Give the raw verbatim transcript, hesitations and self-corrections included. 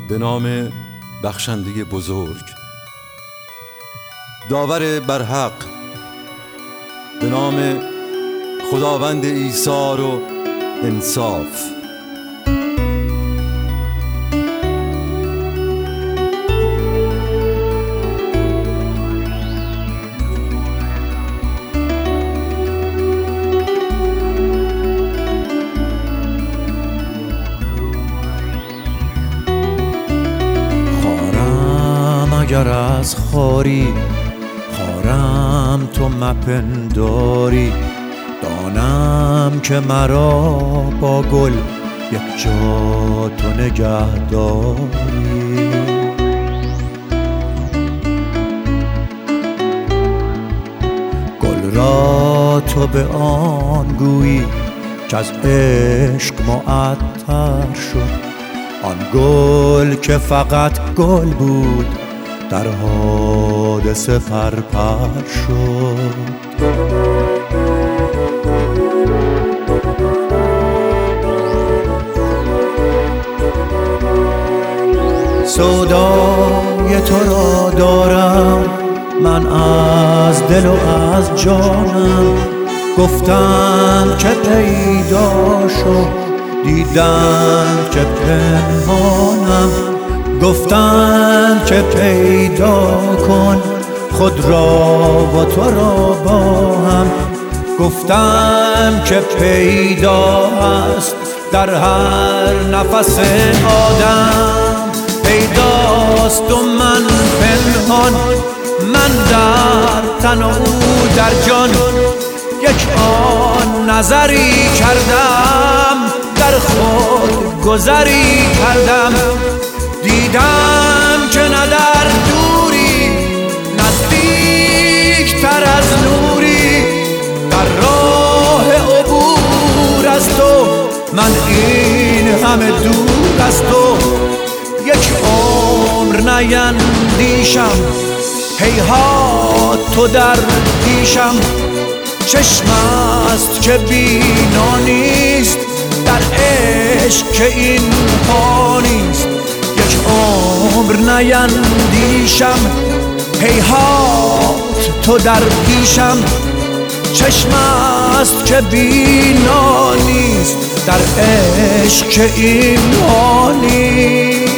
به نام بخشنده بزرگ، داور برحق، به نام خداوند ایثار و انصاف. اگر از خاری خارم تو مپنداری، دانم که مرا با گل یک جا تو نگه داری. گل را تو به آن گویی که از عشق معطر شد، آن گل که فقط گل بود در حادثه پرپر شد. سودای تو را دارم من از دل و از جانم، گفتند که پیدا شد دیدند که پنهانم، گفتند که پیدا کن خود را و تو را با هم، گفتند که پیدا است در هر نفس آدم. پیداست و من پنهان، من در تن و او در جان، یک آن نظری کردم در خود گذری کردم. دیدم که نه در دوری نزدیک تر از نوری، در راه عبور از تو من این همه دور از تو. یک عمر نیندیشم هیهات تو در پیشم، چشم است که بینا نیست در عشق که این پا نیست. یک عمر نیندیشم هیهات تو در پیشم، چشم است که بینا نیست در عشق که این پا نیست.